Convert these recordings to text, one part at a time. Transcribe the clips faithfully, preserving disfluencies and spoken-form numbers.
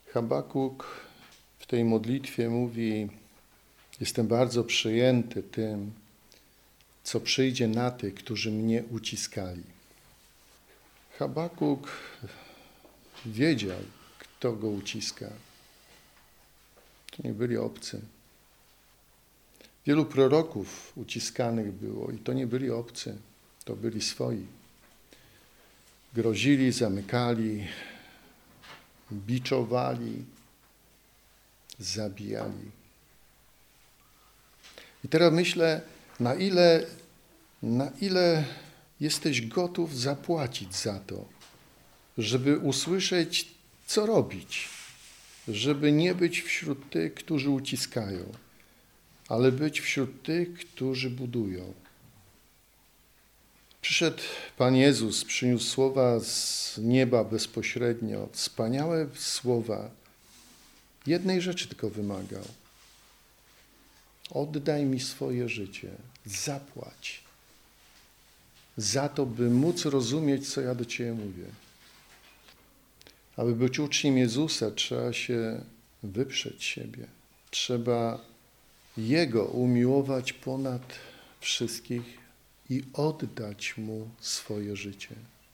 Habakuk w tej modlitwie mówi: jestem bardzo przejęty tym, co przyjdzie na tych, którzy mnie uciskali. Habakuk wiedział, kto go uciska. To nie byli obcy. Wielu proroków uciskanych było i to nie byli obcy, to byli swoi. Grozili, zamykali, biczowali, zabijali. I teraz myślę, na ile, na ile jesteś gotów zapłacić za to, żeby usłyszeć, co robić, żeby nie być wśród tych, którzy uciskają, ale być wśród tych, którzy budują. Przyszedł Pan Jezus, przyniósł słowa z nieba bezpośrednio, wspaniałe słowa. Jednej rzeczy tylko wymagał. Oddaj mi swoje życie, zapłać za to, by móc rozumieć, co ja do Ciebie mówię. Aby być uczniem Jezusa, trzeba się wyprzeć siebie. Trzeba Jego umiłować ponad wszystkich i oddać Mu swoje życie.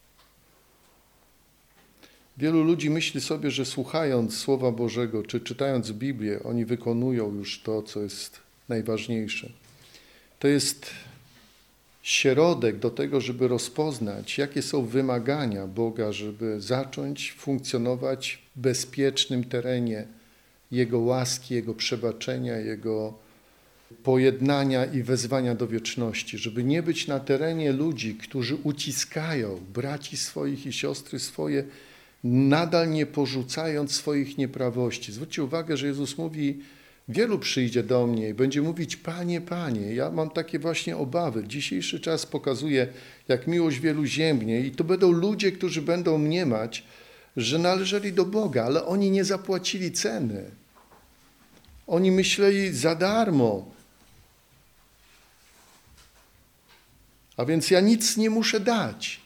Wielu ludzi myśli sobie, że słuchając Słowa Bożego, czy czytając Biblię, oni wykonują już to, co jest najważniejsze. To jest środek do tego, żeby rozpoznać, jakie są wymagania Boga, żeby zacząć funkcjonować w bezpiecznym terenie Jego łaski, Jego przebaczenia, Jego pojednania i wezwania do wieczności, żeby nie być na terenie ludzi, którzy uciskają braci swoich i siostry swoje, nadal nie porzucając swoich nieprawości. Zwróćcie uwagę, że Jezus mówi: wielu przyjdzie do mnie i będzie mówić: Panie, Panie. Ja mam takie właśnie obawy. Dzisiejszy czas pokazuje, jak miłość wielu ziębnie i to będą ludzie, którzy będą mniemać, że należeli do Boga, ale oni nie zapłacili ceny. Oni myśleli za darmo. A więc ja nic nie muszę dać.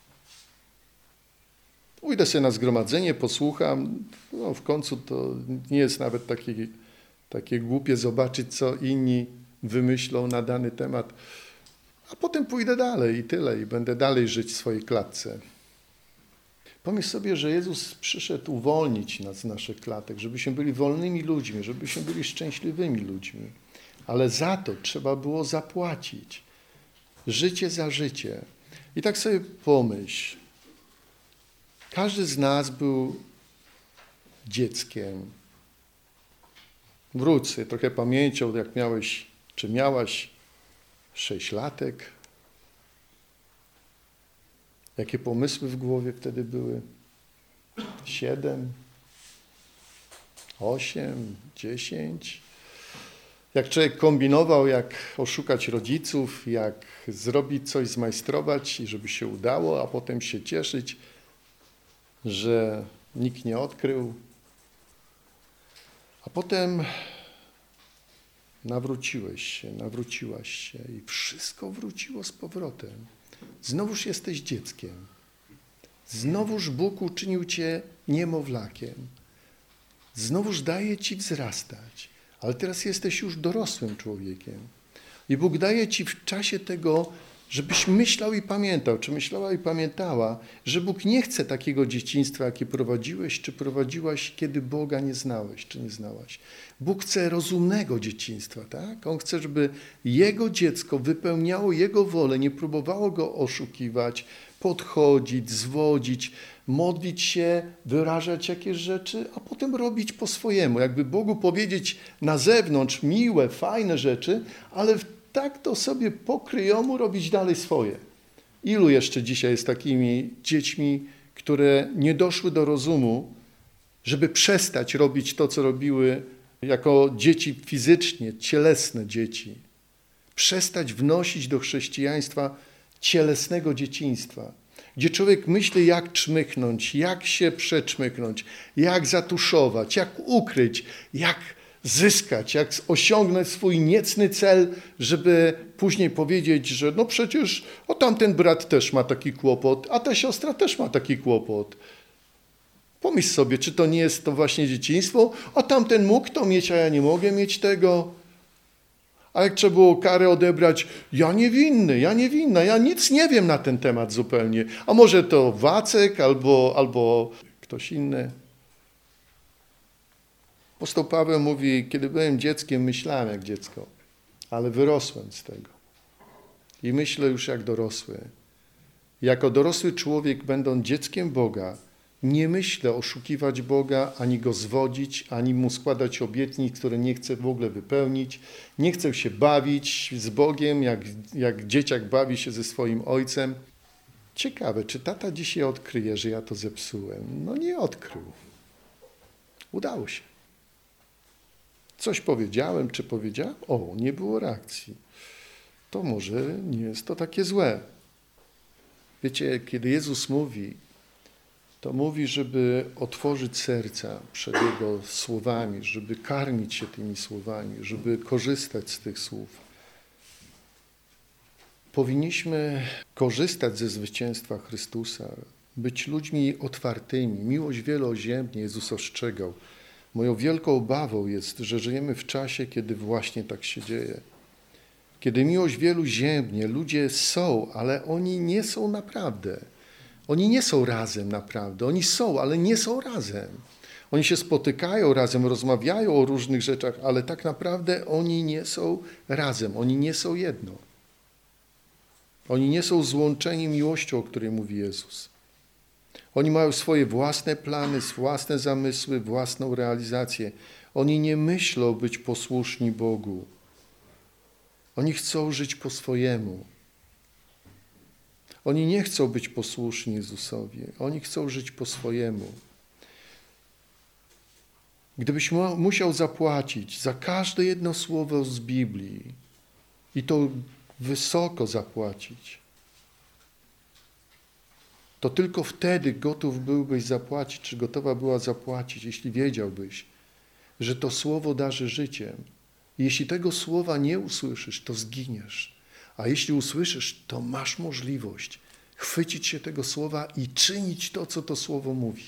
Pójdę sobie na zgromadzenie, posłucham. No, w końcu to nie jest nawet takie, takie głupie zobaczyć, co inni wymyślą na dany temat. A potem pójdę dalej i tyle. I będę dalej żyć w swojej klatce. Pomyśl sobie, że Jezus przyszedł uwolnić nas z naszych klatek, żebyśmy byli wolnymi ludźmi, żebyśmy byli szczęśliwymi ludźmi. Ale za to trzeba było zapłacić. Życie za życie. I tak sobie pomyśl. Każdy z nas był dzieckiem. Wróć sobie trochę pamięcią, jak miałeś, czy miałaś sześćlatek. Jakie pomysły w głowie wtedy były? Siedem, osiem, dziesięć. Jak człowiek kombinował, jak oszukać rodziców, jak zrobić coś, zmajstrować i żeby się udało, a potem się cieszyć, że nikt nie odkrył. A potem nawróciłeś się, nawróciłaś się i wszystko wróciło z powrotem. Znowuż jesteś dzieckiem. Znowuż Bóg uczynił cię niemowlakiem. Znowuż daje ci wzrastać. Ale teraz jesteś już dorosłym człowiekiem. I Bóg daje ci w czasie tego, żebyś myślał i pamiętał, czy myślała i pamiętała, że Bóg nie chce takiego dzieciństwa, jakie prowadziłeś, czy prowadziłaś, kiedy Boga nie znałeś, czy nie znałaś. Bóg chce rozumnego dzieciństwa, tak? On chce, żeby Jego dziecko wypełniało Jego wolę, nie próbowało Go oszukiwać, podchodzić, zwodzić, modlić się, wyrażać jakieś rzeczy, a potem robić po swojemu. Jakby Bogu powiedzieć na zewnątrz miłe, fajne rzeczy, ale tak to sobie po kryjomu robić dalej swoje. Ilu jeszcze dzisiaj jest takimi dziećmi, które nie doszły do rozumu, żeby przestać robić to, co robiły jako dzieci fizycznie, cielesne dzieci. Przestać wnosić do chrześcijaństwa cielesnego dzieciństwa, gdzie człowiek myśli, jak czmychnąć, jak się przeczmychnąć, jak zatuszować, jak ukryć, jak zyskać, jak osiągnąć swój niecny cel, żeby później powiedzieć, że no przecież o tamten brat też ma taki kłopot, a ta siostra też ma taki kłopot. Pomyśl sobie, czy to nie jest to właśnie dzieciństwo, a tamten mógł to mieć, a ja nie mogę mieć tego. A jak trzeba było karę odebrać, ja niewinny, ja niewinna, ja nic nie wiem na ten temat zupełnie. A może to Wacek albo, albo ktoś inny. Apostoł Paweł mówi, kiedy byłem dzieckiem, myślałem jak dziecko, ale wyrosłem z tego. I myślę już jak dorosły. Jako dorosły człowiek, będąc dzieckiem Boga, nie myślę oszukiwać Boga, ani Go zwodzić, ani Mu składać obietnic, które nie chcę w ogóle wypełnić. Nie chcę się bawić z Bogiem, jak, jak dzieciak bawi się ze swoim ojcem. Ciekawe, czy tata dzisiaj odkryje, że ja to zepsułem? No nie odkrył. Udało się. Coś powiedziałem, czy powiedziałem? O, nie było reakcji. To może nie jest to takie złe. Wiecie, kiedy Jezus mówi, to mówi, żeby otworzyć serca przed Jego słowami, żeby karmić się tymi słowami, żeby korzystać z tych słów. Powinniśmy korzystać ze zwycięstwa Chrystusa, być ludźmi otwartymi. Miłość wieloziemnie Jezus ostrzegał. Moją wielką obawą jest, że żyjemy w czasie, kiedy właśnie tak się dzieje. Kiedy miłość wielu ziemnie, ludzie są, ale oni nie są naprawdę. Oni nie są razem naprawdę. Oni są, ale nie są razem. Oni się spotykają razem, rozmawiają o różnych rzeczach, ale tak naprawdę oni nie są razem. Oni nie są jedno. Oni nie są złączeni miłością, o której mówi Jezus. Oni mają swoje własne plany, własne zamysły, własną realizację. Oni nie myślą być posłuszni Bogu. Oni chcą żyć po swojemu. Oni nie chcą być posłuszni Jezusowi. Oni chcą żyć po swojemu. Gdybyś musiał zapłacić za każde jedno słowo z Biblii i to wysoko zapłacić, to tylko wtedy gotów byłbyś zapłacić, czy gotowa była zapłacić, jeśli wiedziałbyś, że to słowo darzy życiem. I jeśli tego słowa nie usłyszysz, to zginiesz. A jeśli usłyszysz, to masz możliwość chwycić się tego słowa i czynić to, co to słowo mówi.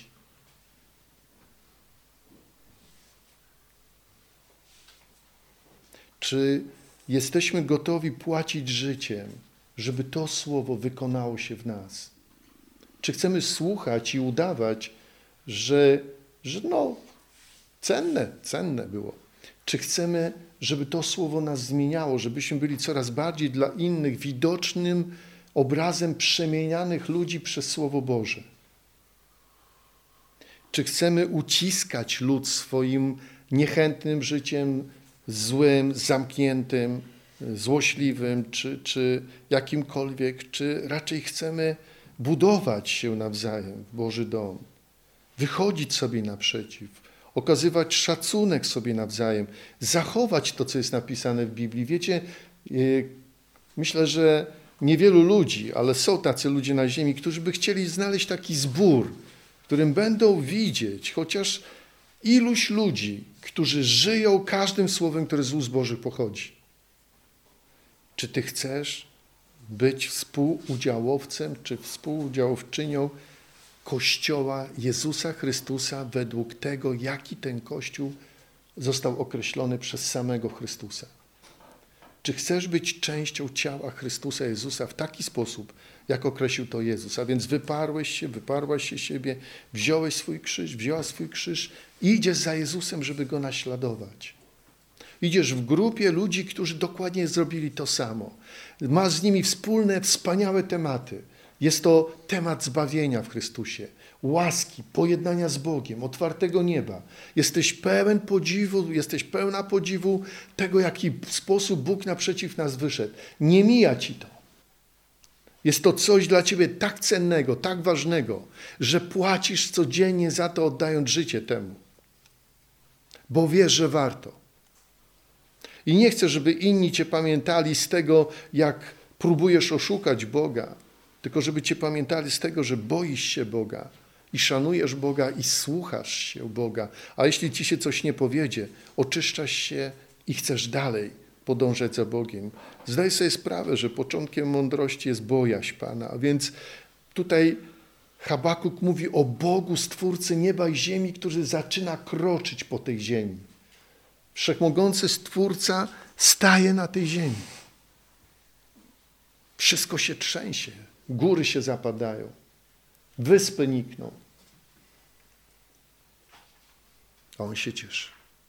Czy jesteśmy gotowi płacić życiem, żeby to słowo wykonało się w nas? Czy chcemy słuchać i udawać, że, że no, cenne, cenne było? Czy chcemy, żeby to słowo nas zmieniało, żebyśmy byli coraz bardziej dla innych widocznym obrazem przemienianych ludzi przez Słowo Boże? Czy chcemy uciskać lud swoim niechętnym życiem, złym, zamkniętym, złośliwym, czy, czy jakimkolwiek, czy raczej chcemy budować się nawzajem w Boży dom, wychodzić sobie naprzeciw, okazywać szacunek sobie nawzajem, zachować to, co jest napisane w Biblii. Wiecie, myślę, że niewielu ludzi, ale są tacy ludzie na ziemi, którzy by chcieli znaleźć taki zbór, w którym będą widzieć chociaż iluś ludzi, którzy żyją każdym słowem, które z ust Bożych pochodzi. Czy ty chcesz być współudziałowcem, czy współudziałowczynią Kościoła Jezusa Chrystusa według tego, jaki ten Kościół został określony przez samego Chrystusa? Czy chcesz być częścią ciała Chrystusa Jezusa w taki sposób, jak określił to Jezus? A więc wyparłeś się, wyparłaś się siebie, wziąłeś swój krzyż, wzięła swój krzyż i idziesz za Jezusem, żeby Go naśladować. Idziesz w grupie ludzi, którzy dokładnie zrobili to samo. Masz z nimi wspólne, wspaniałe tematy. Jest to temat zbawienia w Chrystusie, łaski, pojednania z Bogiem, otwartego nieba. Jesteś pełen podziwu, jesteś pełna podziwu tego, w jaki sposób Bóg naprzeciw nas wyszedł. Nie mija ci to. Jest to coś dla ciebie tak cennego, tak ważnego, że płacisz codziennie za to, oddając życie temu. Bo wiesz, że warto. I nie chcę, żeby inni cię pamiętali z tego, jak próbujesz oszukać Boga, tylko żeby cię pamiętali z tego, że boisz się Boga i szanujesz Boga i słuchasz się Boga. A jeśli ci się coś nie powiedzie, oczyszczasz się i chcesz dalej podążać za Bogiem. Zdaj sobie sprawę, że początkiem mądrości jest bojaźń Pana, a więc tutaj Habakuk mówi o Bogu, Stwórcy nieba i ziemi, który zaczyna kroczyć po tej ziemi. Wszechmogący Stwórca staje na tej ziemi. Wszystko się trzęsie, góry się zapadają, wyspy nikną. A on się cieszy,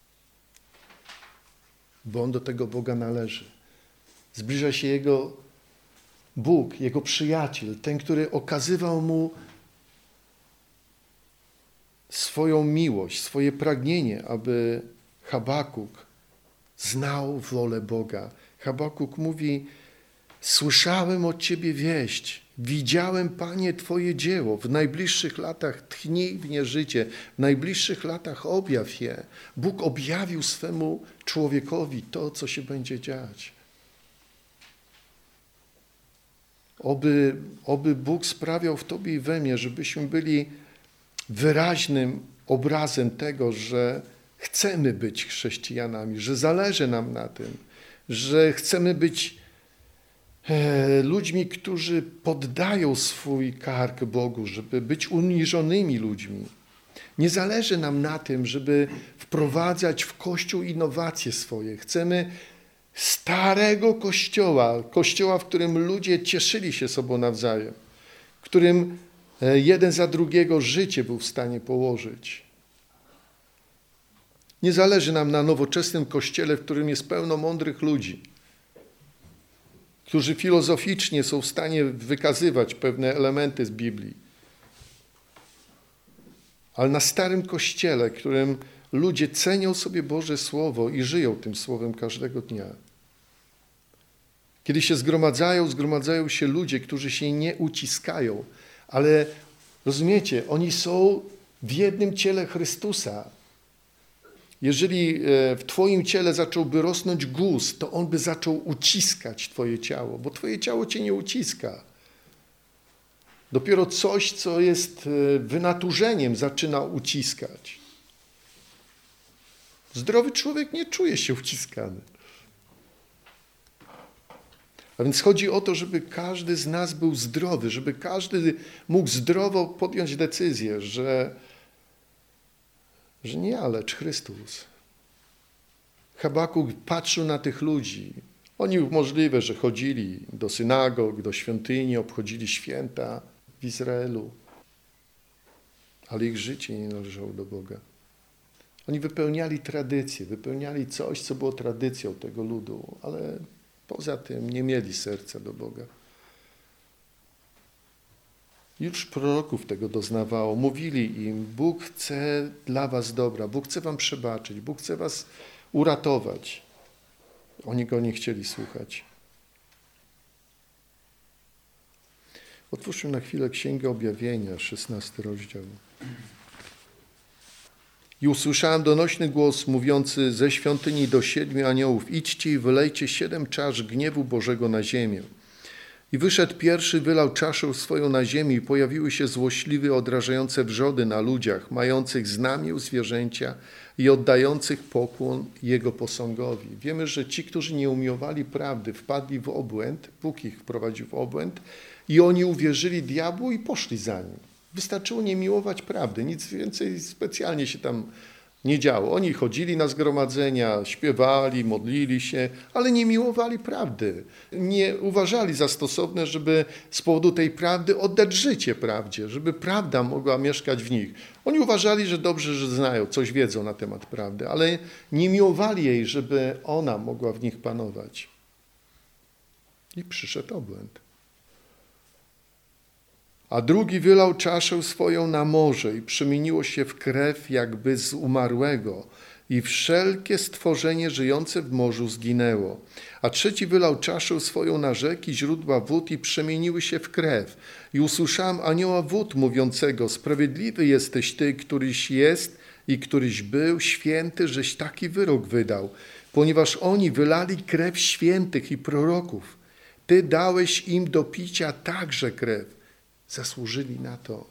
bo on do tego Boga należy. Zbliża się jego Bóg, jego przyjaciel, ten, który okazywał mu swoją miłość, swoje pragnienie, aby Habakuk znał wolę Boga. Habakuk mówi: słyszałem od Ciebie wieść, widziałem, Panie, Twoje dzieło. W najbliższych latach tchnij w nie życie, w najbliższych latach objaw je. Bóg objawił swemu człowiekowi to, co się będzie dziać. Oby, oby Bóg sprawiał w Tobie i we mnie, żebyśmy byli wyraźnym obrazem tego, że chcemy być chrześcijanami, że zależy nam na tym, że chcemy być e, ludźmi, którzy poddają swój kark Bogu, żeby być uniżonymi ludźmi. Nie zależy nam na tym, żeby wprowadzać w Kościół innowacje swoje. Chcemy starego Kościoła, Kościoła, w którym ludzie cieszyli się sobą nawzajem, w którym jeden za drugiego życie był w stanie położyć. Nie zależy nam na nowoczesnym Kościele, w którym jest pełno mądrych ludzi, którzy filozoficznie są w stanie wykazywać pewne elementy z Biblii. Ale na starym Kościele, w którym ludzie cenią sobie Boże Słowo i żyją tym Słowem każdego dnia. Kiedy się zgromadzają, zgromadzają się ludzie, którzy się nie uciskają, ale rozumiecie, oni są w jednym ciele Chrystusa. Jeżeli w Twoim ciele zacząłby rosnąć guz, to on by zaczął uciskać Twoje ciało, bo Twoje ciało Cię nie uciska. Dopiero coś, co jest wynaturzeniem, zaczyna uciskać. Zdrowy człowiek nie czuje się uciskany. A więc chodzi o to, żeby każdy z nas był zdrowy, żeby każdy mógł zdrowo podjąć decyzję, że, że nie ja, lecz Chrystus. Habakuk patrzył na tych ludzi. Oni możliwe, że chodzili do synagog, do świątyni, obchodzili święta w Izraelu, ale ich życie nie należało do Boga. Oni wypełniali tradycję, wypełniali coś, co było tradycją tego ludu, ale poza tym nie mieli serca do Boga. Już proroków tego doznawało. Mówili im: Bóg chce dla was dobra, Bóg chce wam przebaczyć, Bóg chce was uratować. Oni go nie chcieli słuchać. Otwórzmy na chwilę Księgę Objawienia, szesnasty rozdział. I usłyszałem donośny głos mówiący ze świątyni do siedmiu aniołów: idźcie i wylejcie siedem czasz gniewu Bożego na ziemię. I wyszedł pierwszy, wylał czaszę swoją na ziemi i pojawiły się złośliwe, odrażające wrzody na ludziach, mających znamię zwierzęcia i oddających pokłon jego posągowi. Wiemy, że ci, którzy nie umiłowali prawdy, wpadli w obłęd, Bóg ich wprowadził w obłęd i oni uwierzyli diabłu i poszli za nim. Wystarczyło nie miłować prawdy, nic więcej specjalnie się tam nie działo. Oni chodzili na zgromadzenia, śpiewali, modlili się, ale nie miłowali prawdy. Nie uważali za stosowne, żeby z powodu tej prawdy oddać życie prawdzie, żeby prawda mogła mieszkać w nich. Oni uważali, że dobrze, że znają, coś wiedzą na temat prawdy, ale nie miłowali jej, żeby ona mogła w nich panować. I przyszedł obłęd. A drugi wylał czaszę swoją na morze i przemieniło się w krew jakby z umarłego i wszelkie stworzenie żyjące w morzu zginęło. A trzeci wylał czaszę swoją na rzeki, źródła wód i przemieniły się w krew. I usłyszałem anioła wód mówiącego: sprawiedliwy jesteś Ty, któryś jest i któryś był, święty, żeś taki wyrok wydał, ponieważ oni wylali krew świętych i proroków. Ty dałeś im do picia także krew. Zasłużyli na to.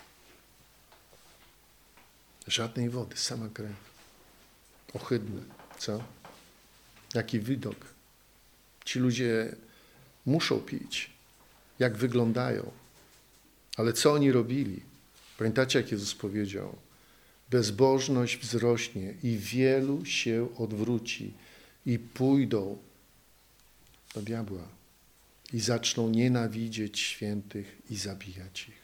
Żadnej wody, sama krew. Ohydne, co? Jaki widok. Ci ludzie muszą pić. Jak wyglądają. Ale co oni robili? Pamiętacie, jak Jezus powiedział? Bezbożność wzrośnie i wielu się odwróci i pójdą do diabła i zaczną nienawidzieć świętych i zabijać ich.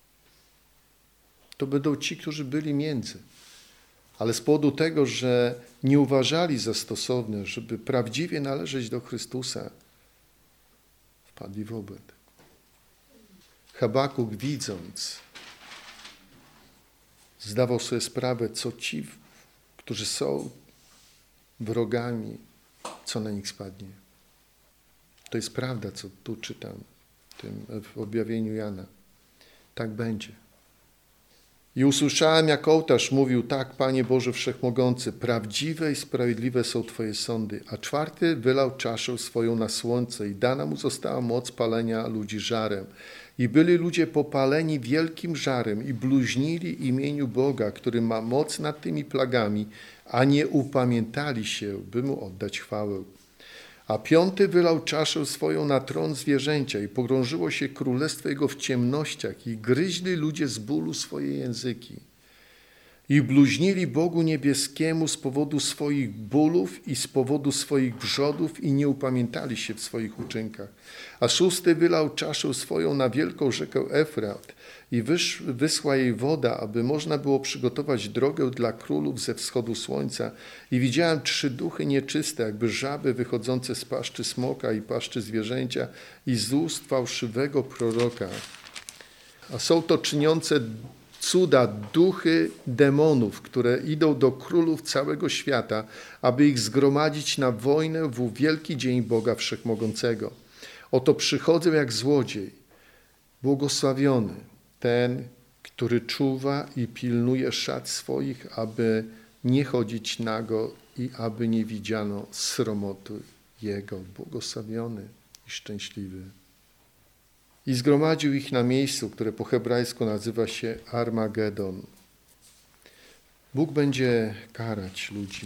To będą ci, którzy byli między. Ale z powodu tego, że nie uważali za stosowne, żeby prawdziwie należeć do Chrystusa, wpadli w obłęd. Habakuk, widząc, zdawał sobie sprawę, co ci, którzy są wrogami, co na nich spadnie. To jest prawda, co tu czytam w, tym, w objawieniu Jana. Tak będzie. I usłyszałem, jak ołtarz mówił, tak, Panie Boże Wszechmogący, prawdziwe i sprawiedliwe są Twoje sądy. A czwarty wylał czaszę swoją na słońce i dana mu została moc palenia ludzi żarem. I byli ludzie popaleni wielkim żarem i bluźnili imieniu Boga, który ma moc nad tymi plagami, a nie upamiętali się, by mu oddać chwałę. A piąty wylał czaszę swoją na tron zwierzęcia i pogrążyło się królestwo jego w ciemnościach i gryźli ludzie z bólu swoje języki. I bluźnili Bogu niebieskiemu z powodu swoich bólów i z powodu swoich wrzodów i nie upamiętali się w swoich uczynkach. A szósty wylał czaszę swoją na wielką rzekę Efrat i wysz, wyschła jej woda, aby można było przygotować drogę dla królów ze wschodu słońca. I widziałem trzy duchy nieczyste, jakby żaby wychodzące z paszczy smoka i paszczy zwierzęcia i z ust fałszywego proroka. A są to czyniące cuda duchy demonów, które idą do królów całego świata, aby ich zgromadzić na wojnę w wielki dzień Boga Wszechmogącego. Oto przychodzę jak złodziej, błogosławiony ten, który czuwa i pilnuje szat swoich, aby nie chodzić nago i aby nie widziano sromoty jego. Błogosławiony i szczęśliwy. I zgromadził ich na miejscu, które po hebrajsku nazywa się Armagedon. Bóg będzie karać ludzi.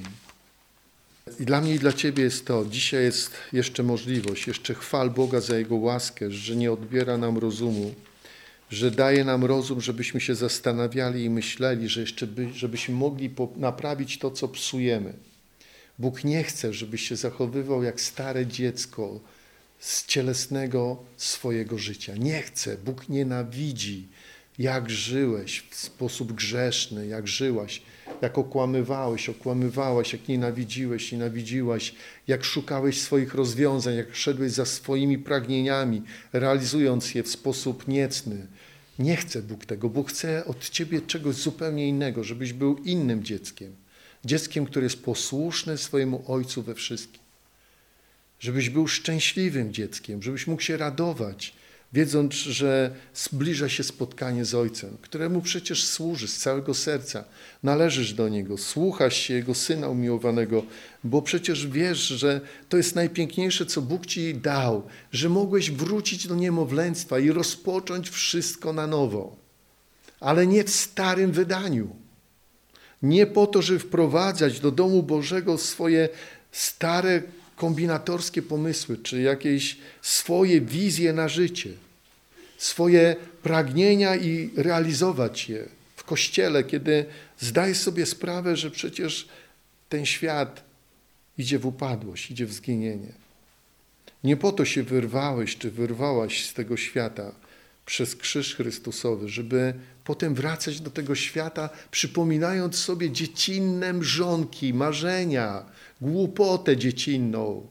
I dla mnie i dla Ciebie jest to, dzisiaj jest jeszcze możliwość, jeszcze chwal Boga za Jego łaskę, że nie odbiera nam rozumu, że daje nam rozum, żebyśmy się zastanawiali i myśleli, że jeszcze by, żebyśmy mogli naprawić to, co psujemy. Bóg nie chce, żebyś się zachowywał jak stare dziecko z cielesnego swojego życia. Nie chce. Bóg nienawidzi, jak żyłeś w sposób grzeszny, jak żyłaś, jak okłamywałeś, okłamywałaś, jak nienawidziłeś, nienawidziłaś, jak szukałeś swoich rozwiązań, jak szedłeś za swoimi pragnieniami, realizując je w sposób niecny. Nie chce Bóg tego. Bóg chce od ciebie czegoś zupełnie innego, żebyś był innym dzieckiem. Dzieckiem, które jest posłuszne swojemu Ojcu we wszystkim. Żebyś był szczęśliwym dzieckiem, żebyś mógł się radować, wiedząc, że zbliża się spotkanie z Ojcem, któremu przecież służysz z całego serca. Należysz do Niego, słuchasz się Jego Syna umiłowanego, bo przecież wiesz, że to jest najpiękniejsze, co Bóg ci dał, że mogłeś wrócić do niemowlęctwa i rozpocząć wszystko na nowo, ale nie w starym wydaniu. Nie po to, żeby wprowadzać do domu Bożego swoje stare kombinatorskie pomysły, czy jakieś swoje wizje na życie, swoje pragnienia i realizować je w Kościele, kiedy zdajesz sobie sprawę, że przecież ten świat idzie w upadłość, idzie w zginienie. Nie po to się wyrwałeś, czy wyrwałaś z tego świata przez krzyż Chrystusowy, żeby potem wracać do tego świata, przypominając sobie dziecinne mrzonki, marzenia, głupotę dziecinną.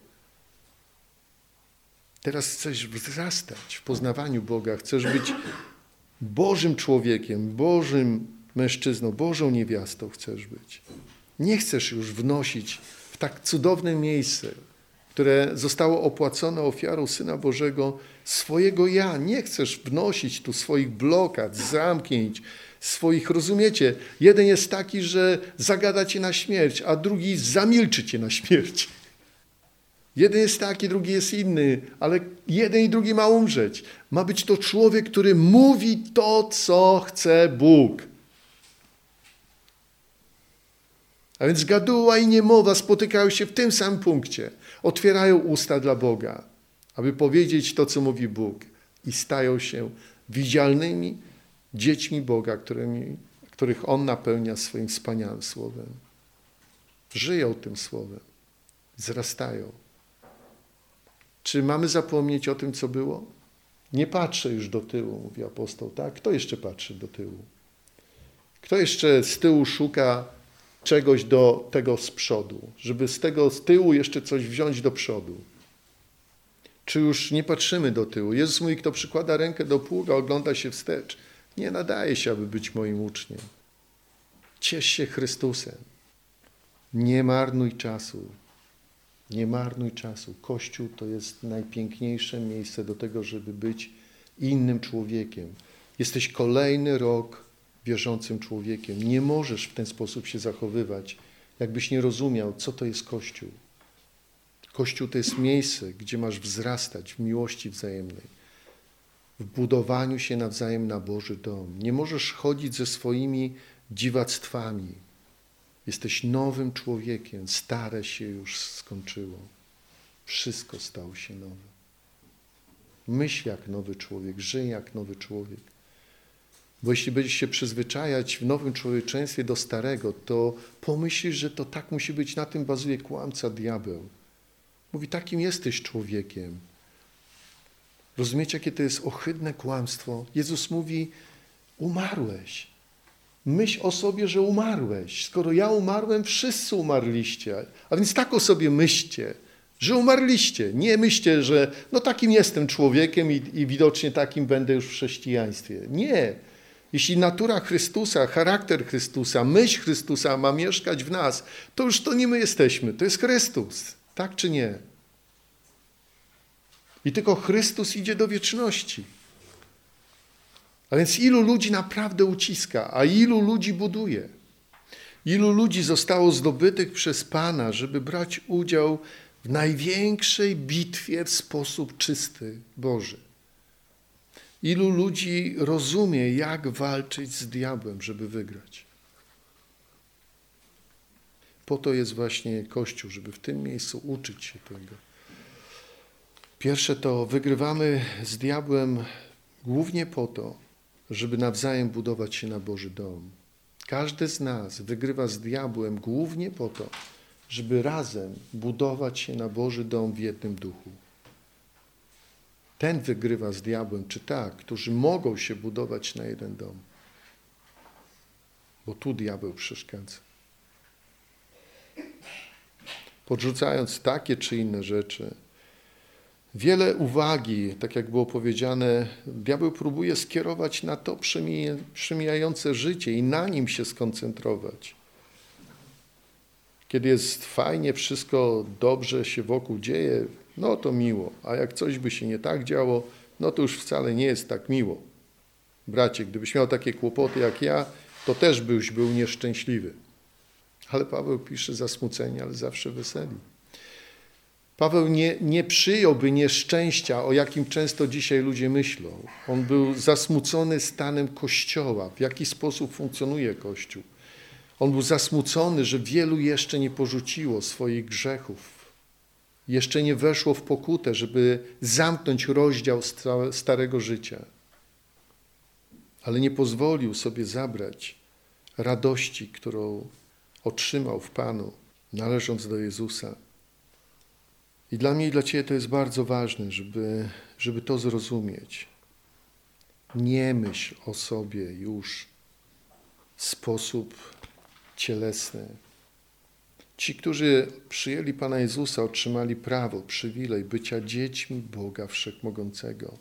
Teraz chcesz wzrastać w poznawaniu Boga, chcesz być Bożym człowiekiem, Bożym mężczyzną, Bożą niewiastą chcesz być. Nie chcesz już wnosić w tak cudowne miejsce, które zostało opłacone ofiarą Syna Bożego, swojego ja. Nie chcesz wnosić tu swoich blokad, zamknięć, swoich, rozumiecie? Jeden jest taki, że zagada cię na śmierć, a drugi zamilczy cię na śmierć. Jeden jest taki, drugi jest inny, ale jeden i drugi ma umrzeć. Ma być to człowiek, który mówi to, co chce Bóg. A więc gaduła i niemowa spotykają się w tym samym punkcie. Otwierają usta dla Boga, aby powiedzieć to, co mówi Bóg. I stają się widzialnymi dziećmi Boga, którymi, których On napełnia swoim wspaniałym Słowem. Żyją tym Słowem, wzrastają. Czy mamy zapomnieć o tym, co było? Nie patrzę już do tyłu, mówi apostoł, tak? Kto jeszcze patrzy do tyłu? Kto jeszcze z tyłu szuka czegoś do tego z przodu, żeby z tego z tyłu jeszcze coś wziąć do przodu? Czy już nie patrzymy do tyłu? Jezus mówi, kto przykłada rękę do pługa, ogląda się wstecz. Nie nadaje się, aby być moim uczniem. Ciesz się Chrystusem. Nie marnuj czasu. Nie marnuj czasu. Kościół to jest najpiękniejsze miejsce do tego, żeby być innym człowiekiem. Jesteś kolejny rok wierzącym człowiekiem. Nie możesz w ten sposób się zachowywać, jakbyś nie rozumiał, co to jest Kościół. Kościół to jest miejsce, gdzie masz wzrastać w miłości wzajemnej, w budowaniu się nawzajem na Boży dom. Nie możesz chodzić ze swoimi dziwactwami. Jesteś nowym człowiekiem, stare się już skończyło. Wszystko stało się nowe. Myśl jak nowy człowiek, żyj jak nowy człowiek. Bo jeśli będziesz się przyzwyczajać w nowym człowieczeństwie do starego, to pomyślisz, że to tak musi być, na tym bazuje kłamca, diabeł. Mówi, takim jesteś człowiekiem. Rozumiecie, jakie to jest ohydne kłamstwo? Jezus mówi, umarłeś. Myśl o sobie, że umarłeś. Skoro ja umarłem, wszyscy umarliście. A więc tak o sobie myślcie, że umarliście. Nie myślcie, że no takim jestem człowiekiem i, i widocznie takim będę już w chrześcijaństwie. Nie. Jeśli natura Chrystusa, charakter Chrystusa, myśl Chrystusa ma mieszkać w nas, to już to nie my jesteśmy, to jest Chrystus. Tak czy nie? I tylko Chrystus idzie do wieczności. A więc ilu ludzi naprawdę uciska, a ilu ludzi buduje? Ilu ludzi zostało zdobytych przez Pana, żeby brać udział w największej bitwie w sposób czysty, Boży? Ilu ludzi rozumie, jak walczyć z diabłem, żeby wygrać? Po to jest właśnie Kościół, żeby w tym miejscu uczyć się tego. Pierwsze to wygrywamy z diabłem głównie po to, żeby nawzajem budować się na Boży dom. Każdy z nas wygrywa z diabłem głównie po to, żeby razem budować się na Boży dom w jednym duchu. Ten wygrywa z diabłem, czy tak, którzy mogą się budować na jeden dom. Bo tu diabeł przeszkadza. Podrzucając takie czy inne rzeczy, wiele uwagi, tak jak było powiedziane, diabeł próbuje skierować na to przemijające życie i na nim się skoncentrować. Kiedy jest fajnie, wszystko dobrze się wokół dzieje, no to miło. A jak coś by się nie tak działo, no to już wcale nie jest tak miło. Bracie, gdybyś miał takie kłopoty jak ja, to też byś był nieszczęśliwy. Ale Paweł pisze zasmuceni, ale zawsze weseli. Paweł nie, nie przyjąłby nieszczęścia, o jakim często dzisiaj ludzie myślą. On był zasmucony stanem Kościoła, w jaki sposób funkcjonuje Kościół. On był zasmucony, że wielu jeszcze nie porzuciło swoich grzechów. Jeszcze nie weszło w pokutę, żeby zamknąć rozdział starego życia. Ale nie pozwolił sobie zabrać radości, którą otrzymał w Panu, należąc do Jezusa. I dla mnie i dla Ciebie to jest bardzo ważne, żeby, żeby to zrozumieć. Nie myśl o sobie już w sposób cielesny. Ci, którzy przyjęli Pana Jezusa, otrzymali prawo, przywilej bycia dziećmi Boga Wszechmogącego.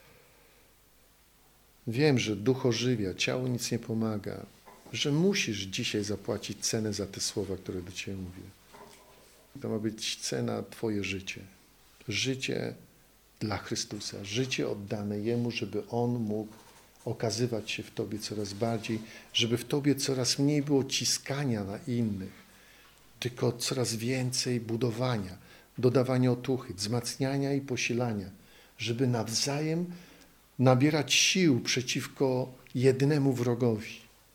Wiem, że duch ożywia, ciało nic nie pomaga, że musisz dzisiaj zapłacić cenę za te słowa, które do Ciebie mówię. To ma być cena Twoje życie. Życie dla Chrystusa. Życie oddane Jemu, żeby On mógł okazywać się w Tobie coraz bardziej, żeby w Tobie coraz mniej było ciskania na innych, tylko coraz więcej budowania, dodawania otuchy, wzmacniania i posilania, żeby nawzajem nabierać sił przeciwko jednemu wrogowi.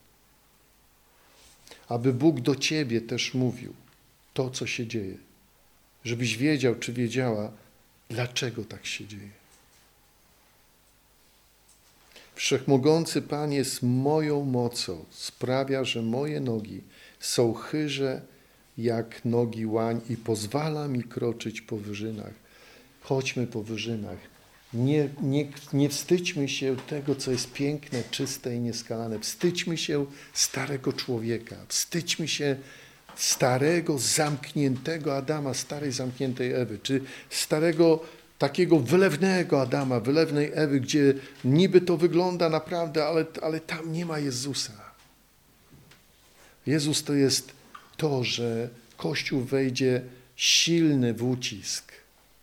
Aby Bóg do Ciebie też mówił to, co się dzieje. Żebyś wiedział, czy wiedziała, dlaczego tak się dzieje. Wszechmogący Pan jest moją mocą, sprawia, że moje nogi są chyże jak nogi łań i pozwala mi kroczyć po wyżynach. Chodźmy po wyżynach. Nie, nie, nie wstydźmy się tego, co jest piękne, czyste i nieskalane. Wstydźmy się starego człowieka. Wstydźmy się starego, zamkniętego Adama, starej, zamkniętej Ewy, czy starego, takiego wylewnego Adama, wylewnej Ewy, gdzie niby to wygląda naprawdę, ale, ale tam nie ma Jezusa. Jezus to jest to, że Kościół wejdzie silny w ucisk.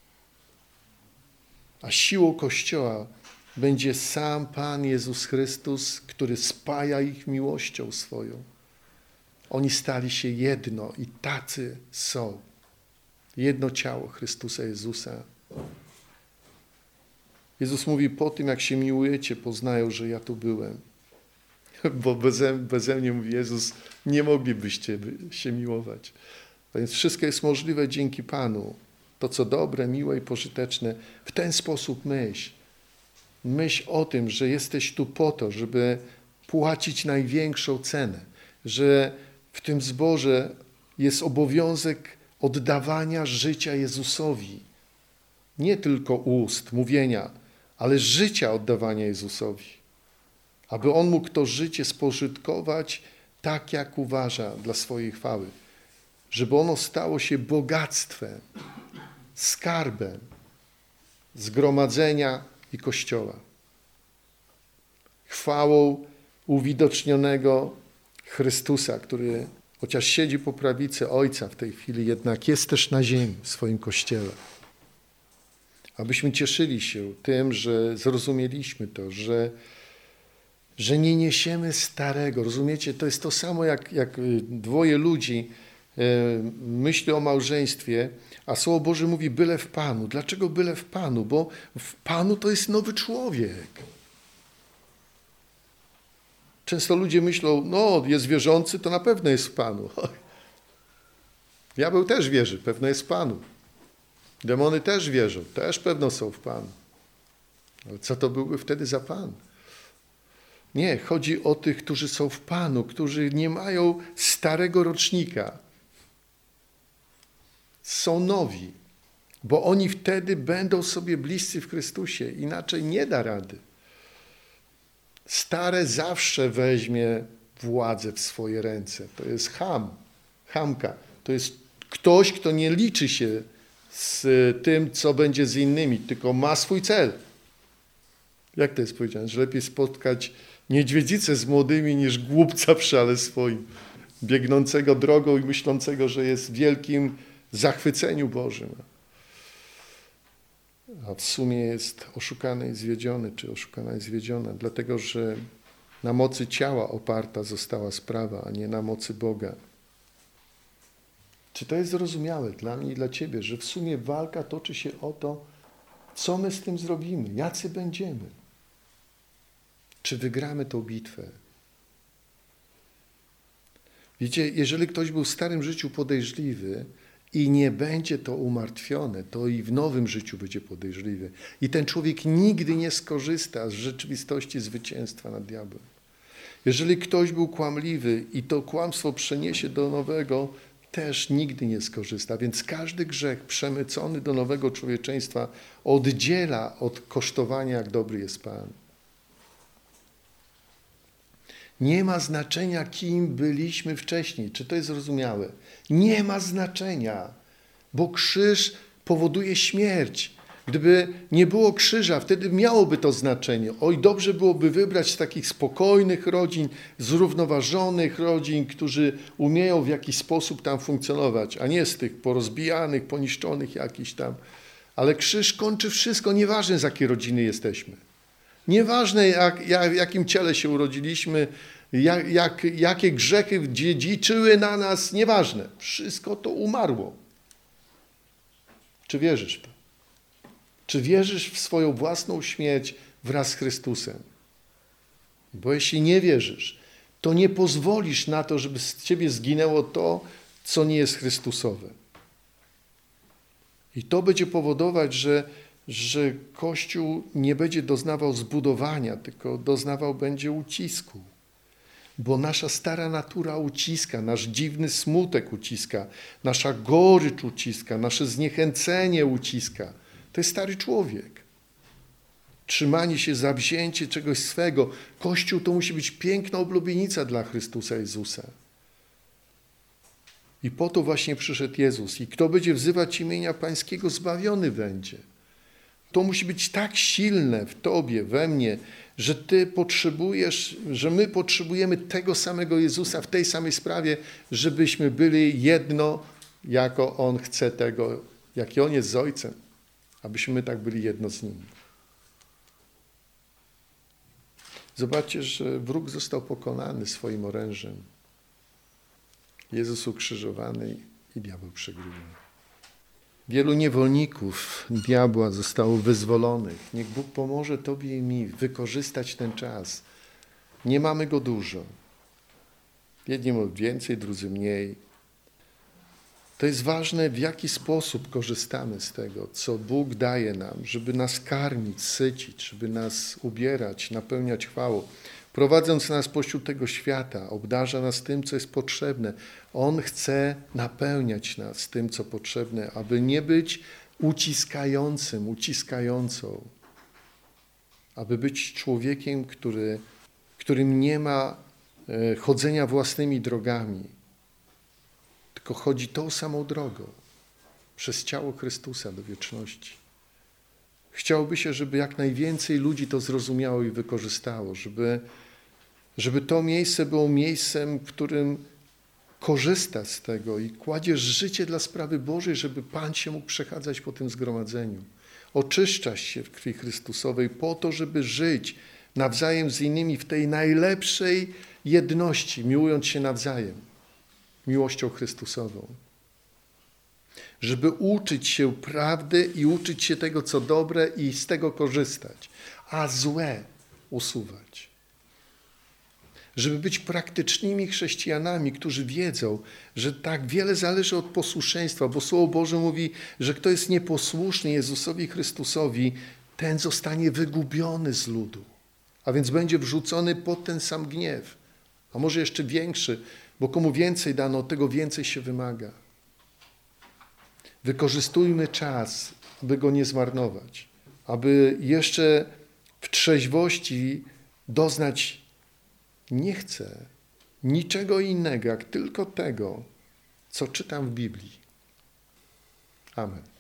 A siłą Kościoła będzie sam Pan Jezus Chrystus, który spaja ich miłością swoją. Oni stali się jedno i tacy są. Jedno ciało Chrystusa Jezusa. Jezus mówi, po tym jak się miłujecie, poznają, że ja tu byłem. Bo beze, beze mnie, mówi Jezus, nie moglibyście się miłować. Więc wszystko jest możliwe dzięki Panu. To, co dobre, miłe i pożyteczne, w ten sposób myśl. Myśl o tym, że jesteś tu po to, żeby płacić największą cenę. Że w tym zborze jest obowiązek oddawania życia Jezusowi. Nie tylko ust, mówienia, ale życia oddawania Jezusowi. Aby On mógł to życie spożytkować tak, jak uważa dla swojej chwały. Żeby ono stało się bogactwem, skarbem zgromadzenia i Kościoła. Chwałą uwidocznionego Chrystusa, który chociaż siedzi po prawicy Ojca w tej chwili, jednak jest też na ziemi w swoim Kościele. Abyśmy cieszyli się tym, że zrozumieliśmy to, że, że nie niesiemy starego. Rozumiecie? To jest to samo, jak, jak dwoje ludzi myśli o małżeństwie, a Słowo Boże mówi byle w Panu. Dlaczego byle w Panu? Bo w Panu to jest nowy człowiek. Często ludzie myślą, no jest wierzący, to na pewno jest w Panu. Diabeł też wierzy, pewno jest w Panu. Demony też wierzą, też pewno są w Panu. Ale co to byłby wtedy za Pan? Nie, chodzi o tych, którzy są w Panu, którzy nie mają starego rocznika. Są nowi, bo oni wtedy będą sobie bliscy w Chrystusie. Inaczej nie da rady. Stare zawsze weźmie władzę w swoje ręce. To jest cham, chamka. To jest ktoś, kto nie liczy się z tym, co będzie z innymi, tylko ma swój cel. Jak to jest powiedziane? Że lepiej spotkać niedźwiedzicę z młodymi niż głupca przy ale swoim, biegnącego drogą i myślącego, że jest w wielkim zachwyceniu Bożym. A w sumie jest oszukany i zwiedziony, czy oszukana i zwiedziona, dlatego że na mocy ciała oparta została sprawa, a nie na mocy Boga. Czy to jest zrozumiałe dla mnie i dla ciebie, że w sumie walka toczy się o to, co my z tym zrobimy, jacy będziemy? Czy wygramy tą bitwę? Wiecie, jeżeli ktoś był w starym życiu podejrzliwy i nie będzie to umartwione, to i w nowym życiu będzie podejrzliwy. I ten człowiek nigdy nie skorzysta z rzeczywistości zwycięstwa nad diabłem. Jeżeli ktoś był kłamliwy i to kłamstwo przeniesie do nowego, też nigdy nie skorzysta. Więc każdy grzech przemycony do nowego człowieczeństwa oddziela od kosztowania, jak dobry jest Pan. Nie ma znaczenia, kim byliśmy wcześniej. Czy to jest zrozumiałe? Nie ma znaczenia, bo krzyż powoduje śmierć. Gdyby nie było krzyża, wtedy miałoby to znaczenie. Oj, dobrze byłoby wybrać z takich spokojnych rodzin, zrównoważonych rodzin, którzy umieją w jakiś sposób tam funkcjonować, a nie z tych porozbijanych, poniszczonych jakichś tam. Ale krzyż kończy wszystko, nieważne z jakiej rodziny jesteśmy. Nieważne jak, jak, w jakim ciele się urodziliśmy, jak, jak, jakie grzechy dziedziczyły na nas, nieważne. Wszystko to umarło. Czy wierzysz w to? Czy wierzysz w swoją własną śmierć wraz z Chrystusem? Bo jeśli nie wierzysz, to nie pozwolisz na to, żeby z ciebie zginęło to, co nie jest Chrystusowe. I to będzie powodować, że, że Kościół nie będzie doznawał zbudowania, tylko doznawał będzie ucisku. Bo nasza stara natura uciska, nasz dziwny smutek uciska, nasza gorycz uciska, nasze zniechęcenie uciska. To jest stary człowiek. Trzymanie się, zawzięcie czegoś swego. Kościół to musi być piękna oblubienica dla Chrystusa Jezusa. I po to właśnie przyszedł Jezus. I kto będzie wzywać imienia Pańskiego, zbawiony będzie. To musi być tak silne w Tobie, we mnie, że Ty potrzebujesz, że my potrzebujemy tego samego Jezusa w tej samej sprawie, żebyśmy byli jedno, jako On chce tego, jaki On jest z Ojcem, abyśmy tak byli jedno z Nim. Zobaczcie, że wróg został pokonany swoim orężem. Jezus ukrzyżowany i diabeł przegrywa. Wielu niewolników diabła zostało wyzwolonych. Niech Bóg pomoże Tobie i mi wykorzystać ten czas. Nie mamy go dużo. Jedni mówią więcej, drudzy mniej. To jest ważne, w jaki sposób korzystamy z tego, co Bóg daje nam, żeby nas karmić, sycić, żeby nas ubierać, napełniać chwałą. Prowadząc nas pośród tego świata, obdarza nas tym, co jest potrzebne. On chce napełniać nas tym, co potrzebne, aby nie być uciskającym, uciskającą. Aby być człowiekiem, który, którym nie ma chodzenia własnymi drogami, tylko chodzi tą samą drogą, przez ciało Chrystusa do wieczności. Chciałoby się, żeby jak najwięcej ludzi to zrozumiało i wykorzystało, żeby, żeby to miejsce było miejscem, w którym korzystasz z tego i kładziesz życie dla sprawy Bożej, żeby Pan się mógł przechadzać po tym zgromadzeniu. Oczyszczasz się w krwi Chrystusowej po to, żeby żyć nawzajem z innymi w tej najlepszej jedności, miłując się nawzajem, miłością Chrystusową. Żeby uczyć się prawdy i uczyć się tego, co dobre i z tego korzystać, a złe usuwać. Żeby być praktycznymi chrześcijanami, którzy wiedzą, że tak wiele zależy od posłuszeństwa, bo Słowo Boże mówi, że kto jest nieposłuszny Jezusowi Chrystusowi, ten zostanie wygubiony z ludu, a więc będzie wrzucony pod ten sam gniew, a może jeszcze większy, bo komu więcej dano, tego więcej się wymaga. Wykorzystujmy czas, aby go nie zmarnować, aby jeszcze w trzeźwości doznać nie chcę niczego innego, jak tylko tego, co czytam w Biblii. Amen.